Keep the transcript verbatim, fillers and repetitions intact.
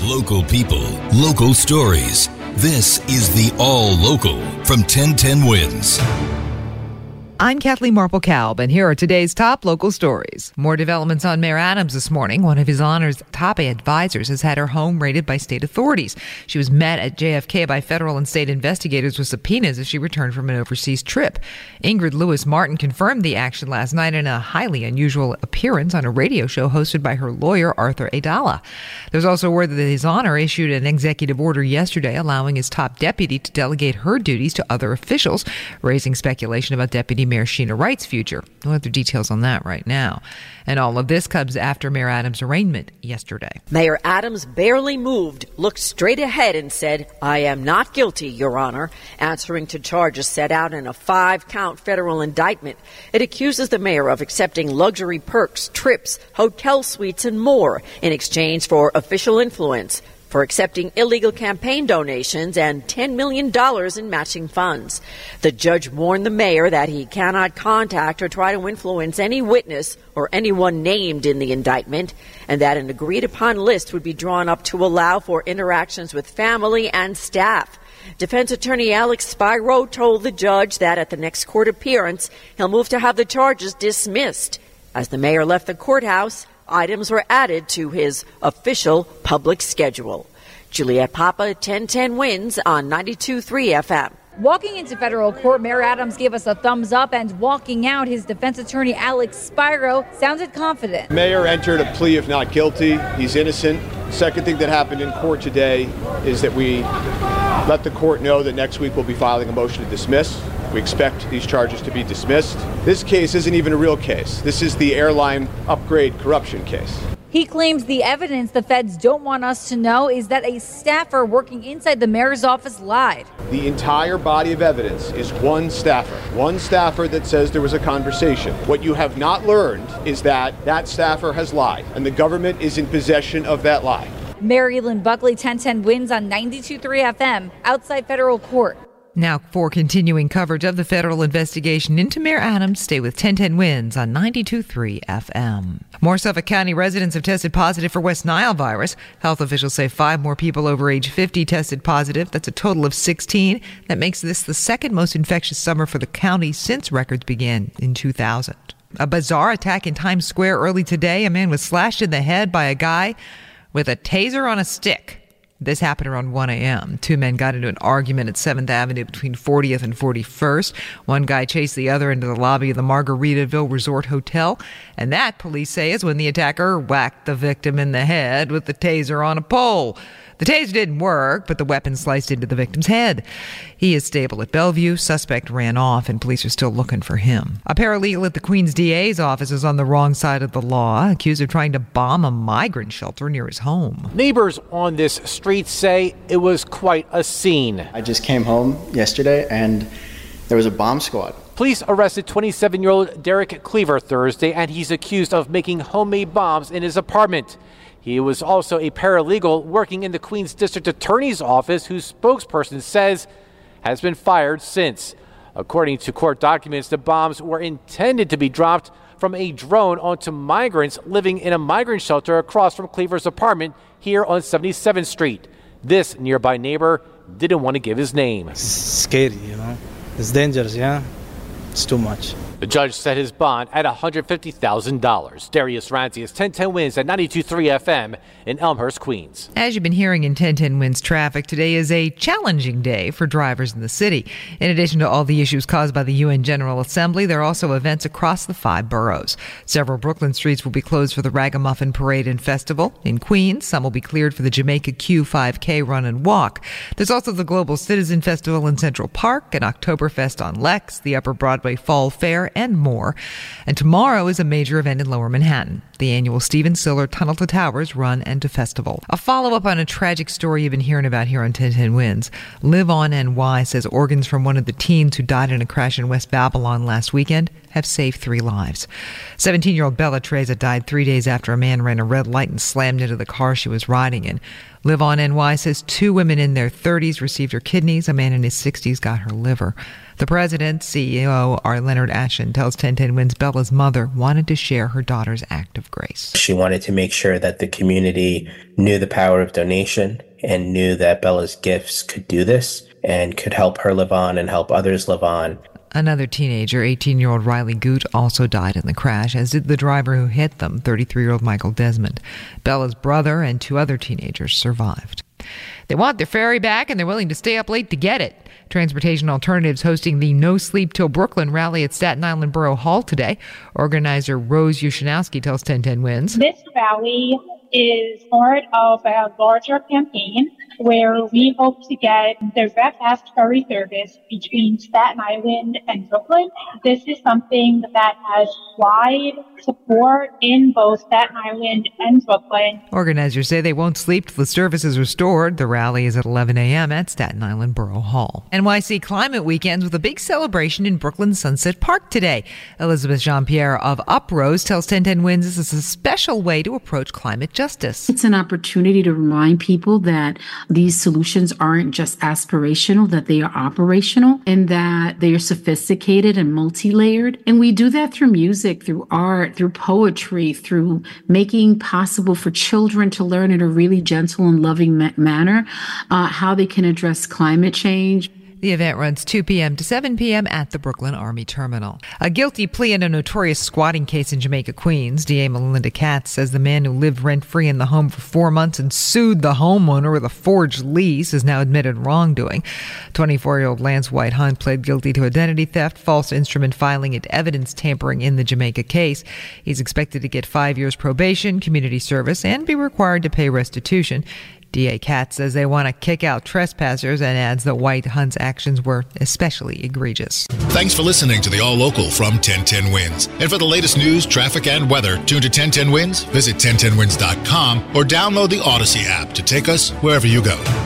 Local people, local stories. This is the All Local from ten ten Wins. I'm Kathleen Marple-Kalb, and here are today's top local stories. More developments on Mayor Adams this morning. One of his honor's top advisors has had her home raided by state authorities. She was met at J F K by federal and state investigators with subpoenas as she returned from an overseas trip. Ingrid Lewis-Martin confirmed the action last night in a highly unusual appearance on a radio show hosted by her lawyer, Arthur Aidala. There's also word that his honor issued an executive order yesterday allowing his top deputy to delegate her duties to other officials, raising speculation about Deputy Mayor Sheena Wright's future. No other details on that right now. And all of this comes after Mayor Adams' arraignment yesterday. Mayor Adams barely moved, looked straight ahead and said, "I am not guilty, Your Honor," answering to charges set out in a five-count federal indictment. It accuses the mayor of accepting luxury perks, trips, hotel suites, and more in exchange for official influence, for accepting illegal campaign donations and ten million dollars in matching funds. The judge warned the mayor that he cannot contact or try to influence any witness or anyone named in the indictment, and that an agreed-upon list would be drawn up to allow for interactions with family and staff. Defense attorney Alex Spiro told the judge that at the next court appearance, he'll move to have the charges dismissed. As the mayor left the courthouse, items were added to his official public schedule. Juliette Papa, ten ten Wins on ninety-two point three F M. Walking into federal court, Mayor Adams gave us a thumbs up, and walking out, his defense attorney Alex Spiro sounded confident. Mayor entered a plea of not guilty. He's innocent. Second thing that happened in court today is that we let the court know that next week we'll be filing a motion to dismiss. We expect these charges to be dismissed. This case isn't even a real case. This is the airline upgrade corruption case. He claims the evidence the feds don't want us to know is that a staffer working inside the mayor's office lied. The entire body of evidence is one staffer. One staffer that says there was a conversation. What you have not learned is that that staffer has lied, and the government is in possession of that lie. Mary Lynn Buckley, ten ten Wins on ninety-two point three F M, outside federal court. Now, for continuing coverage of the federal investigation into Mayor Adams, stay with ten ten Wins on ninety-two point three F M. More Suffolk County residents have tested positive for West Nile virus. Health officials say five more people over age fifty tested positive. That's a total of sixteen. That makes this the second most infectious summer for the county since records began in two thousand. A bizarre attack in Times Square early today. A man was slashed in the head by a guy with a taser on a stick. This happened around one a.m. Two men got into an argument at seventh Avenue between fortieth and forty-first. One guy chased the other into the lobby of the Margaritaville Resort Hotel. And that, police say, is when the attacker whacked the victim in the head with the taser on a pole. The taser didn't work, but the weapon sliced into the victim's head. He is stable at Bellevue. Suspect ran off, and police are still looking for him. A paralegal at the Queens D A's office is on the wrong side of the law, accused of trying to bomb a migrant shelter near his home. Neighbors on this street say it was quite a scene. I just came home yesterday, and there was a bomb squad. Police arrested twenty-seven-year-old Derek Cleaver Thursday, and he's accused of making homemade bombs in his apartment. He was also a paralegal working in the Queens District Attorney's office, whose spokesperson says has been fired since. According to court documents, the bombs were intended to be dropped from a drone onto migrants living in a migrant shelter across from Cleaver's apartment here on seventy-seventh Street. This nearby neighbor didn't want to give his name. It's scary, you know. It's dangerous, yeah? It's too much. The judge set his bond at one hundred fifty thousand dollars. Darius Ramsey is ten ten Wins at ninety-two point three F M in Elmhurst, Queens. As you've been hearing in ten ten Wins traffic, today is a challenging day for drivers in the city. In addition to all the issues caused by the U N General Assembly, there are also events across the five boroughs. Several Brooklyn streets will be closed for the Ragamuffin Parade and Festival. In Queens, some will be cleared for the Jamaica Q five K run and walk. There's also the Global Citizen Festival in Central Park, an Oktoberfest on Lex, the Upper Broadway Fall Fair, and more. And tomorrow is a major event in Lower Manhattan, the annual Steven Siller Tunnel to Towers Run and to Festival. A follow-up on a tragic story you've been hearing about here on ten ten Wins. Live On N Y says organs from one of the teens who died in a crash in West Babylon last weekend have saved three lives. seventeen-year-old Bella Treza died three days after a man ran a red light and slammed into the car she was riding in. Live On N Y says two women in their thirties received her kidneys. A man in his sixties got her liver. The president, C E O R. Leonard Ashen, tells ten ten Wins Bella's mother wanted to share her daughter's act of grace. She wanted to make sure that the community knew the power of donation and knew that Bella's gifts could do this and could help her live on and help others live on. Another teenager, eighteen-year-old Riley Goot, also died in the crash, as did the driver who hit them, thirty-three-year-old Michael Desmond. Bella's brother and two other teenagers survived. They want their ferry back, and they're willing to stay up late to get it. Transportation Alternatives hosting the No Sleep Till Brooklyn rally at Staten Island Borough Hall today. Organizer Rose Yushinowski tells ten ten Wins. This rally is part of a larger campaign where we hope to get direct fast ferry service between Staten Island and Brooklyn. This is something that has wide support in both Staten Island and Brooklyn. Organizers say they won't sleep till the service is restored. The rally is at eleven a.m. at Staten Island Borough Hall. N Y C Climate Weekends with a big celebration in Brooklyn Sunset Park today. Elizabeth Jean-Pierre of Uprose tells ten ten Wins this is a special way to approach climate justice. It's an opportunity to remind people that these solutions aren't just aspirational, that they are operational, and that they are sophisticated and multi-layered. And we do that through music, through art, through poetry, through making possible for children to learn in a really gentle and loving ma- manner uh, how they can address climate change. The event runs two p.m. to seven p.m. at the Brooklyn Army Terminal. A guilty plea in a notorious squatting case in Jamaica, Queens. D A Melinda Katz says the man who lived rent-free in the home for four months and sued the homeowner with a forged lease has now admitted wrongdoing. twenty-four-year-old Lance White Hunt pled guilty to identity theft, false instrument filing, and evidence tampering in the Jamaica case. He's expected to get five years probation, community service, and be required to pay restitution. D A Katz says they want to kick out trespassers and adds that White Hunt's actions were especially egregious. Thanks for listening to the All Local from ten ten Wins. And for the latest news, traffic, and weather, tune to ten ten Wins, visit ten ten wins dot com, or download the Odyssey app to take us wherever you go.